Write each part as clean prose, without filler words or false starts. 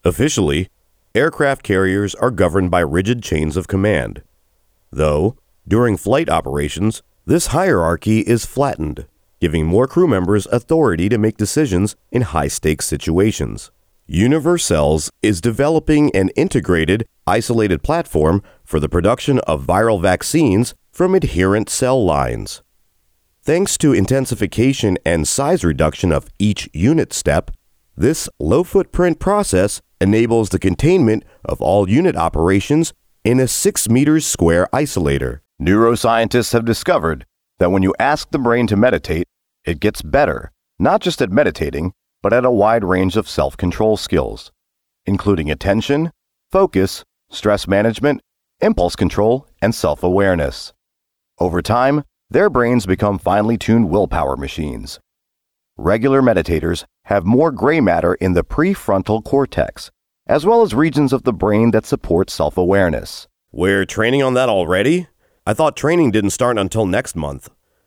Officially, aircraft carriers are governed by rigid chains of command. Though, during flight operations, this hierarchy is flattened, giving more crew members authority to make decisions in high-stakes situations. Univercells is developing an integrated, isolated platform for the production of viral vaccines from adherent cell lines. Thanks to intensification and size reduction of each unit step, this low-footprint process enables the containment of all unit operations in a 6 meters square isolator. Neuroscientists have discovered that when you ask the brain to meditate, it gets better, not just at meditating, but at a wide range of self-control skills, including attention, focus, stress management, impulse control, and self-awareness. Over time, their brains become finely tuned willpower machines. Regular meditators have more gray matter in the prefrontal cortex, as well as regions of the brain that support self-awareness. We're training on that already? I thought training didn't start until next month.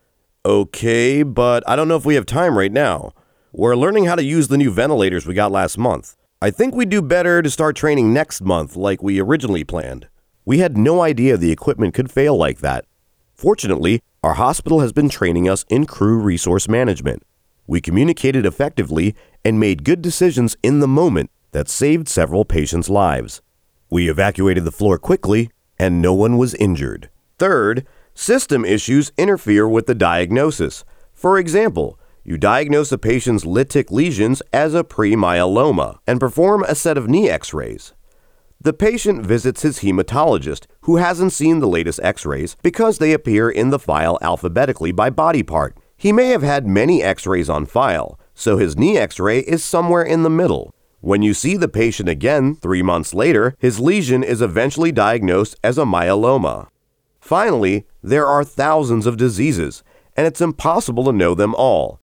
Okay, but I don't know if we have time right now. We're learning how to use the new ventilators we got last month. I think we'd do better to start training next month like we originally planned. We had no idea the equipment could fail like that. Fortunately, our hospital has been training us in crew resource management. We communicated effectively and made good decisions in the moment that saved several patients' lives. We evacuated the floor quickly, and no one was injured. Third, system issues interfere with the diagnosis. For example, you diagnose a patient's lytic lesions as a pre-myeloma and perform a set of knee x-rays. The patient visits his hematologist, who hasn't seen the latest x-rays because they appear in the file alphabetically by body part. He may have had many x-rays on file, so his knee x-ray is somewhere in the middle. When you see the patient again 3 months later, his lesion is eventually diagnosed as a myeloma. Finally, there are thousands of diseases, and it's impossible to know them all.